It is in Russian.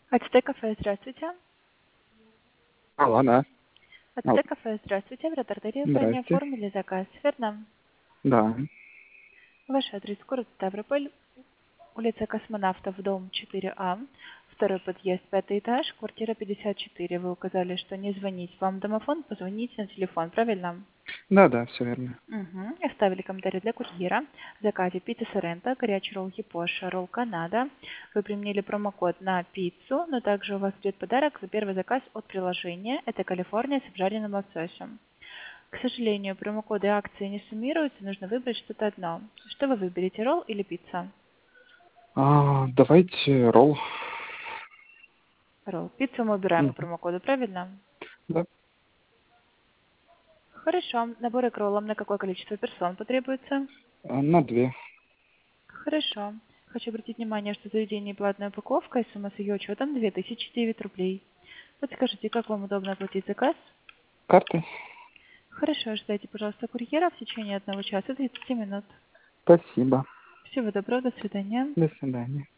АЦТ кафе, здравствуйте. Алло, да. Алло, АЦТ кафе, здравствуйте. В Ротартерии вы не здрасте. оформили заказ, верно? Да. Ваш адрес город Ставрополь, улица Космонавтов, дом 4А, второй подъезд, пятый этаж, квартира 54. Вы указали, что не звонить вам в домофон, позвоните на телефон, правильно? Да, да, все верно. Угу. Оставили комментарий для курьера. В заказе пицца Соренто, горячий ролл Япоша, ролл Канада. Вы применили промокод на пиццу, но также у вас будет подарок за первый заказ от приложения. Это Калифорния с обжаренным лососем. К сожалению, промокоды акции не суммируются, нужно выбрать что-то одно. Что вы выберете, ролл или пицца? Давайте ролл. Ролл. Пиццу мы убираем по Мгм. промокоду, правильно? Да. Хорошо. Наборы к роллам на какое количество персон потребуется? На 2. Хорошо. Хочу обратить внимание, что заведение платная упаковка и сумма с ее учетом 2009 рублей. Подскажите, как вам удобно оплатить заказ? Карты. Хорошо, ждайте, пожалуйста, курьера в течение 1 часа 30 минут. Спасибо. Всего доброго, до свидания. До свидания.